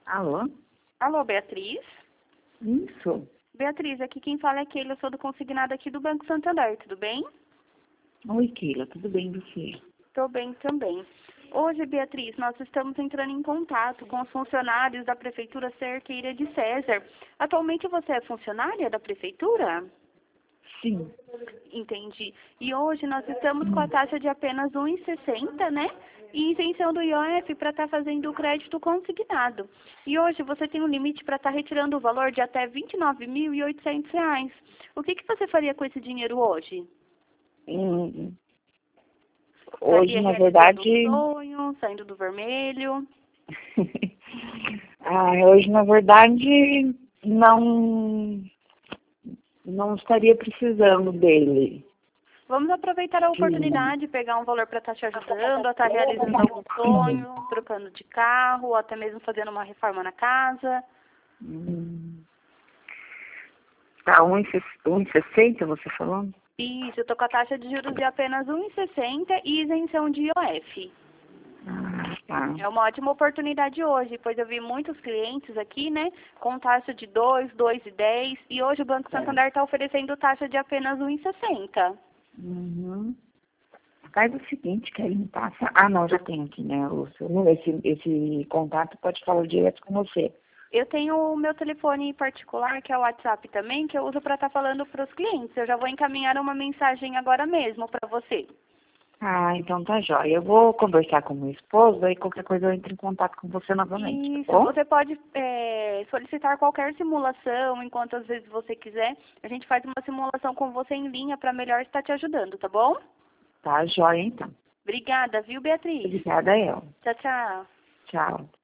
Alô? Alô, Beatriz? Isso. Beatriz, aqui quem fala é Keila, eu sou do consignado aqui do Banco Santander, tudo bem? Oi, Keila, tudo bem você? Tô bem também. Hoje, Beatriz, nós estamos entrando em contato com os funcionários da Prefeitura Cerqueira de César. Atualmente você é funcionária da Prefeitura? Sim. Entendi. E hoje nós estamos com a taxa de apenas 1,60, né? E isenção do IOF para estar fazendo o crédito consignado. E hoje você tem um limite para estar retirando o valor de até R$ 29.800. O que você faria com esse dinheiro hoje? Hoje, Estaria na realizando verdade... um sonho, saindo do vermelho? Hoje, na verdade, não estaria precisando dele. Vamos aproveitar a oportunidade, pegar um valor para estar te ajudando, a estar realizando algum sonho, trocando de carro, ou até mesmo fazendo uma reforma na casa. Tá, 1,60 você falou? Isso, eu tô com a taxa de juros de apenas 1,60 e isenção de IOF. Tá. É uma ótima oportunidade hoje, pois eu vi muitos clientes aqui, né, com taxa de 2, 2,10 e hoje o Banco Santander está oferecendo taxa de apenas 1,60. Faz o seguinte, que aí me passa... não, já tenho aqui, né? Esse contato pode falar direto com você. Eu tenho o meu telefone particular, que é o WhatsApp também, que eu uso para estar falando para os clientes. Eu já vou encaminhar uma mensagem agora mesmo para você. Então tá jóia. Eu vou conversar com meu esposo, aí qualquer coisa eu entro em contato com você novamente, Isso, tá bom? você pode solicitar qualquer simulação, enquanto às vezes você quiser. A gente faz uma simulação com você em linha para melhor estar te ajudando, tá bom? Tá jóia, então. Obrigada, viu, Beatriz? Obrigada, eu. Tchau, tchau. Tchau.